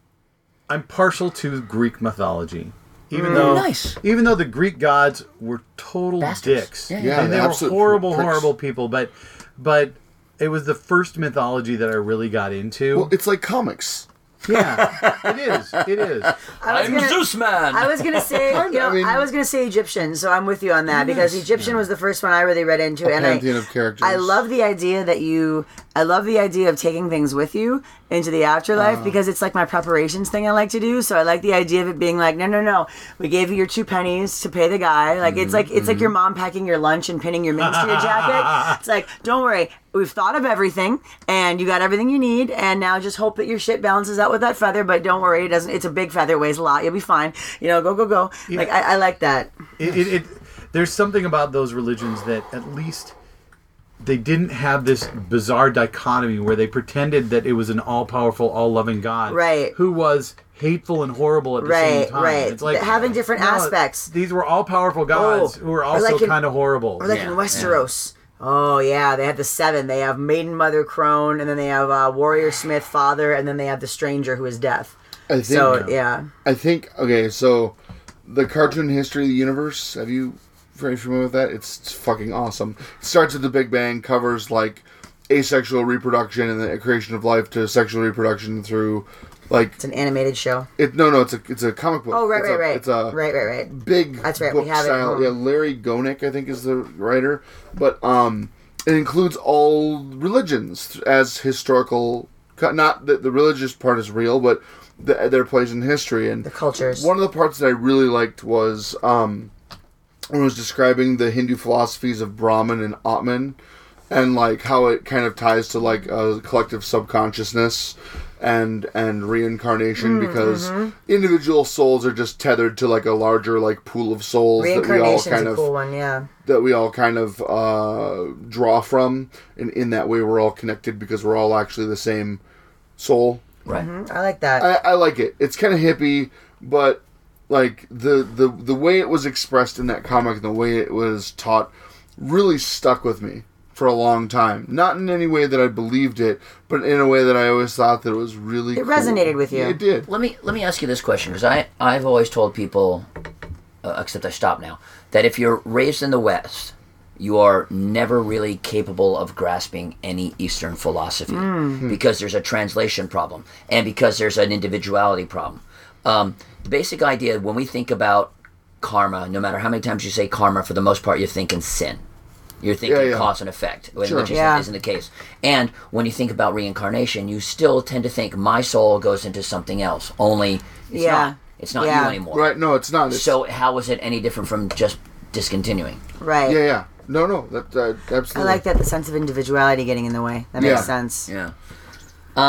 I'm partial to Greek mythology. Even Mm. though Nice. even though the Greek gods were total Bastards. dicks. Yeah, yeah. and they Yeah, were absolute horrible, pricks. horrible people, but but it was the first mythology that I really got into. Well, it's like comics. yeah, it is. It is. I was gonna- Zeus Man. I was gonna say, you know, I I, mean- was gonna say Egyptian, so I'm with you on that because Egyptian was the first one I really read into, and I, pantheon of characters. I love the idea that you, I love the idea of taking things with you into the afterlife because it's like my preparations thing I like to do. So I like the idea of it being like, no, no, no, we gave you your two pennies to pay the guy. Like it's like it's like your mom packing your lunch and pinning your minks to your jacket. It's like, don't worry, we've thought of everything, and you got everything you need, and now just hope that your shit balances out with that feather. But don't worry, it doesn't. It's a big feather, it weighs a lot. You'll be fine. You know, go, go, go. Like I, I like that. It, it, it there's something about those religions that at least they didn't have this bizarre dichotomy where they pretended that it was an all-powerful, all-loving God, Right. who was hateful and horrible at the Right, same time. right. It's like Having different no, aspects. These were all-powerful gods Oh, who were or also like in- kind of horrible. Or like Yeah, in Westeros. Oh yeah, they have the seven. They have Maiden Mother Crone, and then they have uh, Warrior Smith Father, and then they have the Stranger who is Death. I think. So yeah, I think. Okay, so the cartoon history of the universe. Have you very familiar with that? It's, it's fucking awesome. It starts at the Big Bang, covers like asexual reproduction and the creation of life to sexual reproduction through like it's an animated show. it. No, no, it's a it's a comic book. Oh right, it's right, a, right. It's a right, right, right. big That's right, book we have it style. at home. Yeah, Larry Gonick, I think, is the writer. But um, it includes all religions as historical. Not that the religious part is real, but the, their place in history and The cultures. one of the parts that I really liked was um, when it was describing the Hindu philosophies of Brahman and Atman, and like how it kind of ties to like a collective subconsciousness and and reincarnation Mm, because mm-hmm. individual souls are just tethered to like a larger like pool of souls that we all Reincarnation's kind a of cool one, yeah. that we all kind of uh, draw from, and in that way we're all connected because we're all actually the same soul. Right. I like that. I, I like it. It's kind of hippie, but like the, the the way it was expressed in that comic and the way it was taught really stuck with me for a long time. Not in any way that I believed it, but in a way that I always thought that it was really. It cool. resonated with you. Yeah, it did. Let me let me ask you this question because I I've always told people, uh, except I stop now, that if you're raised in the West, you are never really capable of grasping any Eastern philosophy because there's a translation problem and because there's an individuality problem. Um, the basic idea when we think about karma, no matter how many times you say karma, for the most part you're thinking sin. You're thinking Yeah, yeah. cause and effect, which Sure. isn't, Yeah. isn't the case. And when you think about reincarnation, you still tend to think my soul goes into something else. Only it's Yeah. not. It's not Yeah. you anymore. Right? No, it's not. It's, So how is it any different from just discontinuing? Right. yeah, yeah. No, no. That uh, I absolutely. like that, the sense of individuality getting in the way. That Yeah. makes sense. Yeah. Um.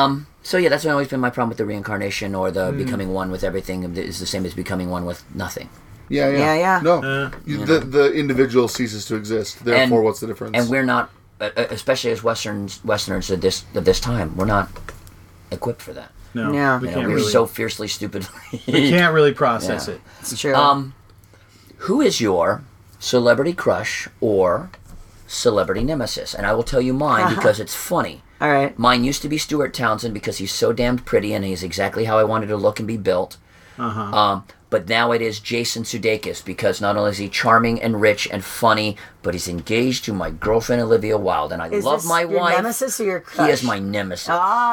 So yeah, that's always been my problem with the reincarnation or the becoming one with everything is the same as becoming one with nothing. Yeah, yeah, Yeah, yeah. No, Uh, you, the the individual ceases to exist. Therefore, And- what's the difference? And we're not, uh, uh, especially as Westerns, Westerners at this at this time, we're not equipped for that. No, Yeah. we You know, can't we're really. so fiercely stupid. we can't really process Yeah. it. It's true. Um, who is your celebrity crush or celebrity nemesis? And I will tell you mine because it's funny. All right. Mine used to be Stuart Townsend because he's so damned pretty and he's exactly how I wanted to look and be built. Uh-huh. Um, but now it is Jason Sudeikis because not only is he charming and rich and funny, but he's engaged to my girlfriend Olivia Wilde, and I Is love this my your wife. nemesis or your crush? He is my nemesis. Oh,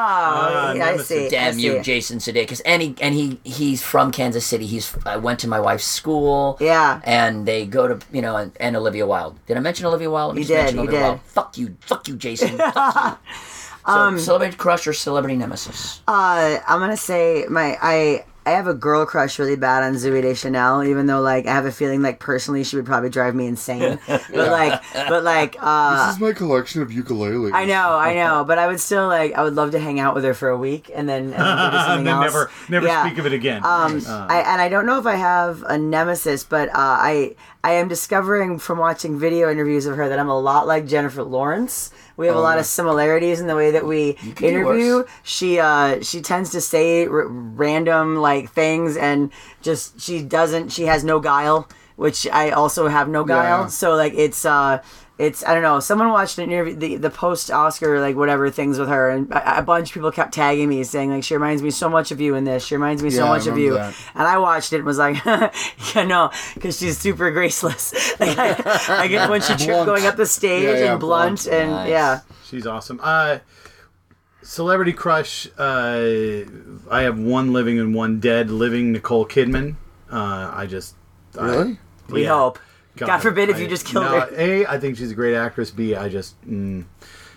Ah, I nemesis. see. I Damn you, see. Jason Sudeikis. And he and he he's from Kansas City. He's I went to my wife's school. Yeah. And they go to you know and, and Olivia Wilde. Did I mention Olivia Wilde? Let me You just did, mention you Olivia did. Wilde. Fuck you, fuck you, Jason. Fuck you. So, Um, celebrity crush or celebrity nemesis? Uh, I'm gonna say my I I have a girl crush really bad on Zooey Deschanel, even though like I have a feeling like personally she would probably drive me insane. But like, but like, uh, this is my collection of ukuleles. I know, I know, but I would still like I would love to hang out with her for a week and then, and then go do something And then else. never, never Yeah. speak of it again. Um, Uh, I, and I don't know if I have a nemesis, but uh, I I am discovering from watching video interviews of her that I'm a lot like Jennifer Lawrence. We have a lot of similarities in the way that we could do interview. worse. She uh, she tends to say r- random like things and just she doesn't. She has no guile, which I also have no guile. Yeah. So like it's uh. It's I don't know. Someone watched an interview, the, the post Oscar like whatever things with her, and a, a bunch of people kept tagging me saying like she reminds me so much of you in this. She reminds me so Yeah, I much of remember you. that. And I watched it and was like, yeah, no, because she's super graceless. Like I, I get when she tripped Blunt. going up the stage Yeah, yeah, and blunt, blunt. and Nice. yeah. She's awesome. Uh, celebrity crush. Uh, I have one living and one dead. Living Nicole Kidman. Uh, I just I- Really? We yeah. hope. God, forbid if I- you just killed no, her. A, I think she's a great actress. B, I just. Mm,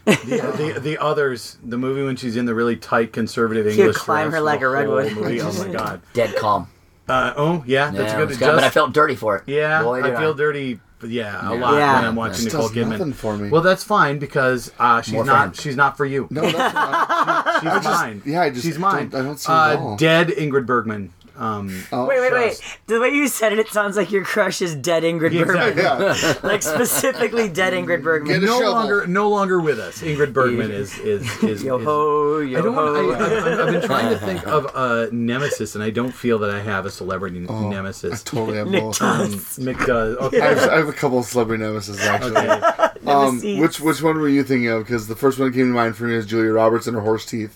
the, the the others, the movie when she's in the really tight conservative would English climb dress, her like the a redwood. whole movie, oh my god. Dead calm. Uh, oh yeah, that's Yeah, good. it was Just- good, but I felt dirty for it. Yeah, Boy, I did feel dirty. Yeah, a lot Yeah. when I'm watching This Nicole does Kidman. nothing for me. Well, that's fine because uh, she's More for not. him. She's not for you. No, that's not. She's mine. yeah, I just she's mine. don't- I don't see it uh, at all. Dead Ingrid Bergman. Um, Oh, Wait, wait, wait. Trust. The way you said it, it sounds like your crush is dead Ingrid Bergman. exactly. Yeah. Like specifically dead Ingrid Bergman. Get a no shovel. longer, no longer with us. Ingrid Bergman is is is. Yo is ho, yo I don't. ho. Want, I, I, I've been trying to think of a nemesis, and I don't feel that I have a celebrity I nemesis. totally have Nick both. does. Um, Mick does. Okay. I have, I have a couple of celebrity nemesis actually. Okay. Um, Nemesis. which which one were you thinking of? Because the first one that came to mind for me is Julia Roberts and her horse teeth.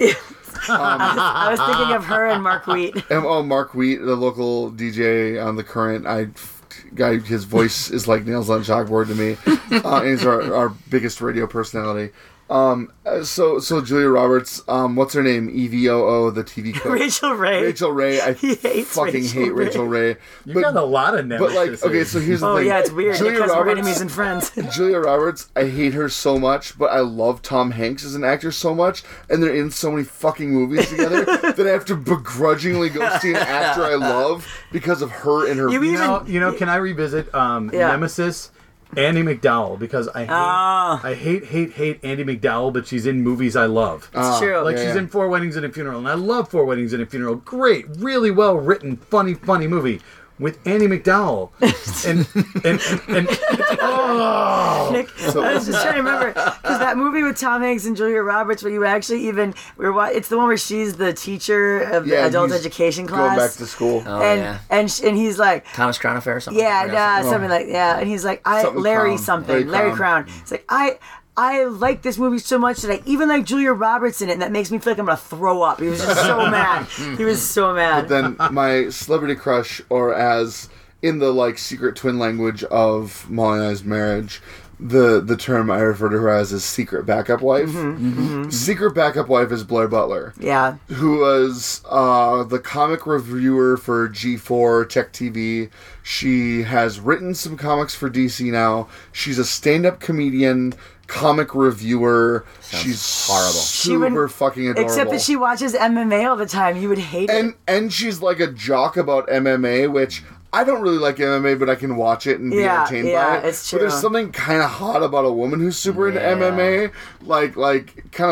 I was thinking of her and Mark Wheat. And, oh, Mark Wheat, the local D J on the Current. I guy, his voice is like nails on a chalkboard to me. Uh, and he's our, our biggest radio personality. Um, uh, so so Julia Roberts. Um, what's her name? E V O O, the T V cook. Rachel Ray. Rachel Ray. I He hates fucking Rachel hate Ray. Rachel Ray. You got a lot of nemesis. But like, okay, so here's the Oh thing. yeah, it's weird Julia because we're Roberts, enemies and friends. Julia Roberts, I hate her so much, but I love Tom Hanks as an actor so much, and they're in so many fucking movies together that I have to begrudgingly go see an actor I love because of her and her. You you even- know, you know, can I revisit um, Yeah. Nemesis? Andy McDowell, because I hate, Ah. I hate, hate, hate Andy McDowell, but she's in movies I love. It's true. Like Yeah, she's yeah. in Four Weddings and a Funeral, and I love Four Weddings and a Funeral. Great, really well written, funny, funny movie with Andy McDowell. and and and, and, oh, Nick, I was just trying to remember because that movie with Tom Hanks and Julia Roberts, where you actually even we were wa- it's the one where she's the teacher of the Yeah, adult he's education Going back class, to school. Oh and yeah. and sh- and he's like, Thomas Crown Affair or something. yeah, I forgot nah, something. something like yeah, and he's like, I Something Larry Crown. something, Larry Larry Crown. Crown. It's like I. I like this movie so much that I even like Julia Roberts in it, and that makes me feel like I'm gonna throw up. He was just so mad. He was so mad. Then my celebrity crush, or as in the like secret twin language of Molly and I's marriage, the the term I refer to her as is secret backup wife. Secret backup wife is Blair Butler, yeah, who was uh, the comic reviewer for G four Tech T V. She has written some comics for D C now. She's a stand-up comedian, comic reviewer. She's horrible. She would- super fucking adorable. except that she watches M M A all the time. You would hate it. and and she's like a jock about M M A, which I don't really like M M A, but I can watch it and be Yeah, entertained yeah, by it. it's But there's true. something kind of hot about a woman who's super into Yeah. M M A, like like kind of like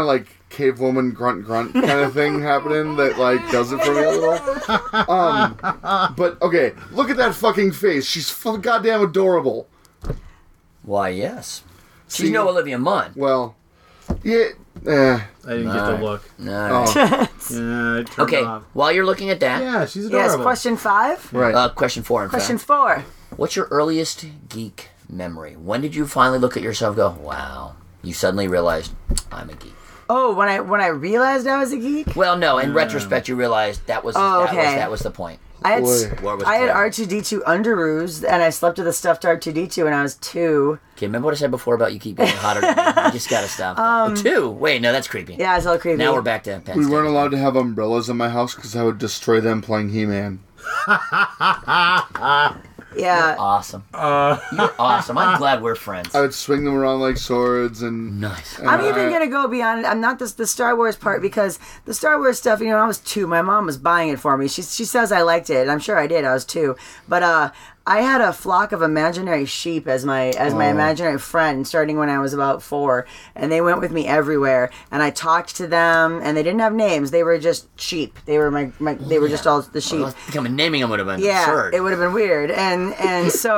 cave woman grunt grunt kind of thing happening that like does it for me a little. Um, but okay, look at that fucking face. She's fucking goddamn adorable. Why, yes. She's See- no Olivia Munn. Well, yeah. Eh. I didn't get the look. No. Oh, Yeah, it turned Okay, off. while you're looking at that, Yeah, she's adorable. Yes, question five. right. uh, question four, in Question fact. four. What's your earliest geek memory? When did you finally look at yourself and go, wow, you suddenly realized, I'm a geek? Oh, when I when I realized I was a geek, Well, no, in retrospect, you realized that was, Oh, that, was okay. that was the point. I had Boy. What was I had clear. R two D two underoos, and I slept with a stuffed R two D two when I was two. Okay, remember what I said before about you keep getting hotter than me? You just gotta stop. Um, oh, two? Wait, no, that's creepy. Yeah, it's all creepy. Now we're back to Penn We State. weren't allowed to have umbrellas in my house because I would destroy them playing He-Man. Yeah. Awesome. You're awesome. I'm glad we're friends. I would swing them around like swords and. Nice. I'm and even I- gonna go beyond. I'm not this the Star Wars part because the Star Wars stuff. You know, I was two. My mom was buying it for me. She she says I liked it, and I'm sure I did. I was two, but uh, I had a flock of imaginary sheep as my as my Oh. imaginary friend, starting when I was about four, and they went with me everywhere. And I talked to them, and they didn't have names. They were just sheep. They were my, my they were just all the sheep. Well, becoming naming them would have been Yeah, absurd. it would have been weird, and and so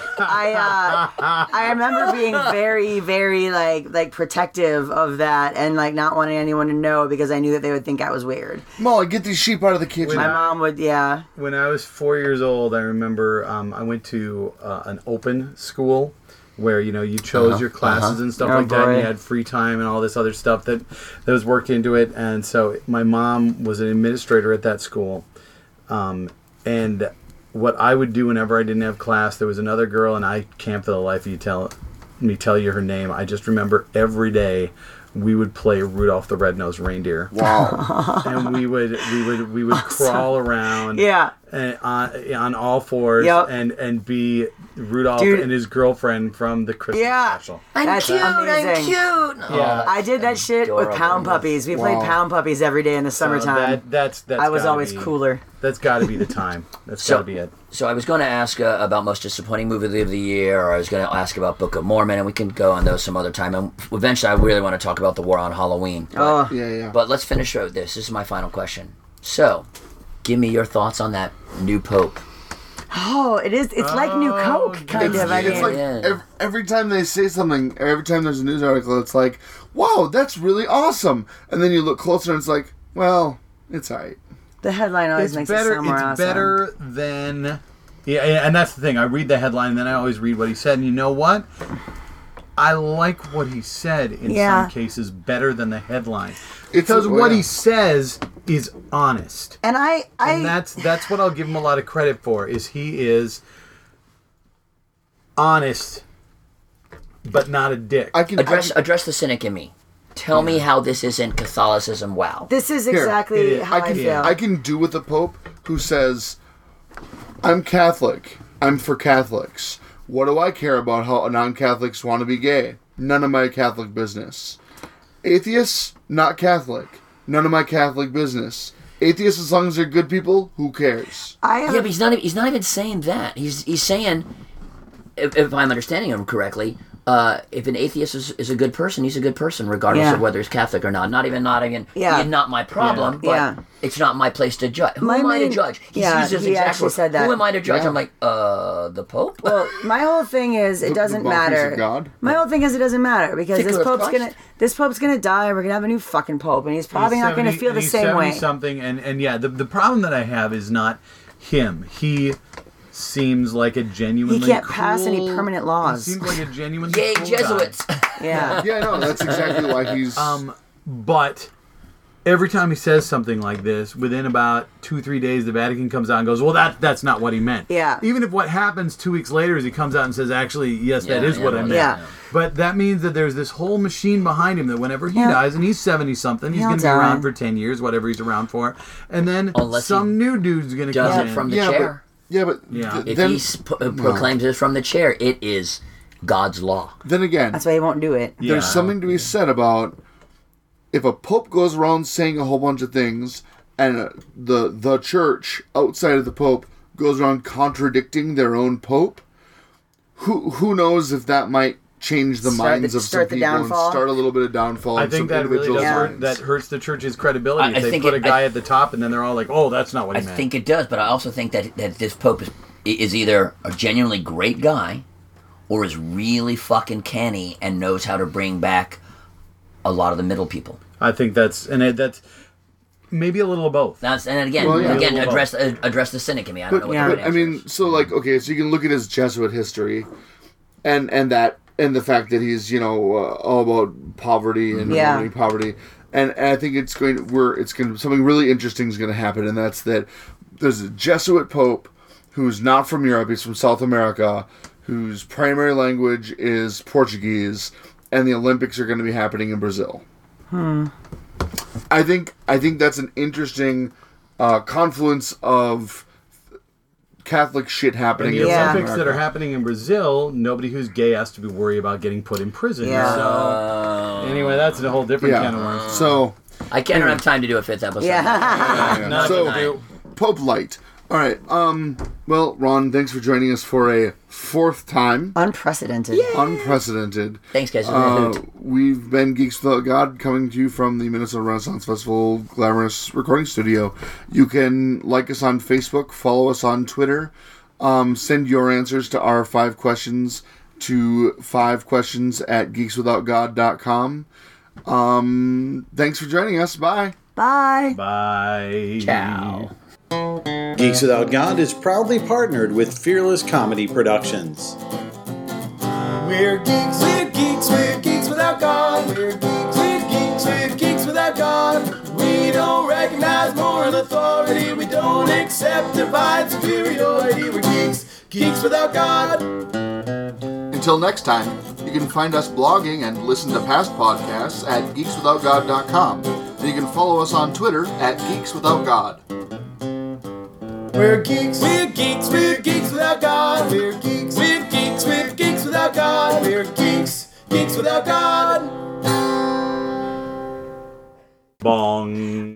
I uh, I remember being very very like like protective of that, and like not wanting anyone to know because I knew that they would think I was weird. Molly, get these sheep out of the kitchen. My mom would, yeah, When I was four years old, I remember um, I went to uh, an open school where you know you chose your classes and stuff Oh, like that, and you boy. had free time and all this other stuff that that was worked into it. And so my mom was an administrator at that school, um, and what I would do whenever I didn't have class, there was another girl, and I can't for the life of you tell me tell you her name. I just remember every day we would play Rudolph the Red-Nosed Reindeer. Wow. And we would we would we would crawl around yeah. and on on all fours Yep. and and be Rudolph Dude. and his girlfriend from the Christmas Yeah. special. I'm That's cute, I'm amazing. cute. Yeah. I did that shit with adorable. pound puppies. We played Wow. pound puppies every day in the So summertime. that, that's that's I was gotta always be- cooler. That's got to be the time. That's So- got to be it. So I was going to ask uh, about most disappointing movie of the year, or I was going to ask about Book of Mormon, and we can go on those some other time. And eventually, I really want to talk about the war on Halloween. But, Oh, Yeah, yeah. but let's finish out this. This is my final question. So, give me your thoughts on that new pope. oh, it is. It's like new Coke, kind It's, of. I it's mean, like Yeah. every, every time they say something, every time there's a news article, it's like, wow, that's really awesome. And then you look closer and it's like, well, it's alright. the headline always It's makes better. it sound more It's awesome. better than. Yeah, yeah, and that's the thing. I read the headline and then I always read what he said. And you know what? I like what he said in Yeah. some cases better than the headline It's- because oh, what yeah. he says is honest. And I, I, And that's that's what I'll give him a lot of credit for. Is he is honest, but not a dick. I can Address I can, address the cynic in me. Tell me how this isn't Catholicism. Wow. this is Here, exactly it is. how I, I can feel. I can do with a pope who says, I'm Catholic. I'm for Catholics. What do I care about how non-Catholics want to be gay? None of my Catholic business. Atheists, not Catholic. None of my Catholic business. Atheists, as long as they're good people, who cares? I have Yeah, but he's not. He's not even saying that. He's he's saying, if, if I'm understanding him correctly, uh, if an atheist is, is a good person, he's a good person, regardless Yeah. of whether he's Catholic or not. Not even not even. Yeah. He's not my problem. But Yeah. it's not my place to judge. Who My am I to main- judge? He yeah, uses he exact actually words. said that. Who am I to judge? Yeah. I'm like, uh, the Pope. Well, my whole thing is it The- doesn't the mouthpiece matter. of God? My whole thing is it doesn't matter because this Vicar of pope's Christ? gonna this pope's gonna die. We're gonna have a new fucking pope, and he's probably He's not gonna seventy feel and the he's same way. Something, and and yeah, the the problem that I have is not him. He seems like a genuinely. He can't pass any cool- permanent laws. He seems like a genuinely Yay, cool Jesuits. Yeah. Yeah, no, that's exactly why he's. Um, but every time he says something like this, within about two, three days, the Vatican comes out and goes, well, that that's not what he meant. Yeah. Even if what happens two weeks later is he comes out and says, actually, yes, that Yeah, is yeah, what I well, meant. Yeah. But that means that there's this whole machine behind him that whenever he Yeah. dies, and he's seventy-something, he's He'll going to be die. around for ten years, whatever he's around for. And then Unless some he new dude's going to does come it in. from the yeah, chair. but yeah, but Yeah. th- If then he sp- uh, proclaims it from the chair, it is God's law. then again, That's why he won't do it. Yeah. there's something to be said about if a pope goes around saying a whole bunch of things, and uh, the the church outside of the pope goes around contradicting their own pope. Who who knows if that might change the Start minds the- of some start the people downfall. and start a little bit of downfall. I in think some that really individuals' does hurt. minds. That hurts the church's credibility I- if I they think put it- a guy I- at the top and then they're all like, "Oh, that's not what he I meant." think it does, but I also think that that this pope is is either a genuinely great guy, or is really fucking canny and knows how to bring back a lot of the middle people. I think that's and it, that's maybe a little of both. That's and again, Well, yeah. again, Little address uh, address the cynic in me. I don't But, know what yeah. the but right I mean, answer is. so like, okay, so you can look at his Jesuit history, and and that and the fact that he's you know uh, all about poverty and Yeah. eliminating poverty, and, and I think it's going to, we're it's going to, something really interesting is going to happen, and that's that there's a Jesuit Pope who's not from Europe, he's from South America, whose primary language is Portuguese, and the Olympics are going to be happening in Brazil. Hmm. I think I think that's an interesting uh, confluence of Catholic shit And happening the in Yeah. South Olympics that are America. happening in Brazil, nobody who's gay has to be worried about getting put in prison. Yeah. So Uh, anyway, that's a whole different can of Yeah. worms. So, I can't have time to do a fifth episode. Yeah. yeah. Not so to do- Pope Light. All right. Um. Well, Ron, thanks for joining us for a fourth time, Unprecedented. unprecedented. Thanks, guys. Uh, we've been Geeks Without God, coming to you from the Minnesota Renaissance Festival Glamorous Recording Studio. You can like us on Facebook, follow us on Twitter, um, send your answers to our five questions to five questions at geeks without god dot com. Um, thanks for joining us. Bye. Bye. Bye. Ciao. Geeks Without God is proudly partnered with Fearless Comedy Productions. We're geeks, we're geeks, we're geeks without God. We're geeks, we're geeks, we're geeks without God. We don't recognize moral authority. We don't accept divine superiority. We're geeks, geeks without God. Until next time, you can find us blogging and listen to past podcasts at geeks without god dot com. And you can follow us on Twitter at geeks without god. We're geeks, we're geeks, we're geeks without God. We're geeks, we're geeks, we're geeks without God. We're geeks, geeks without God. Bong.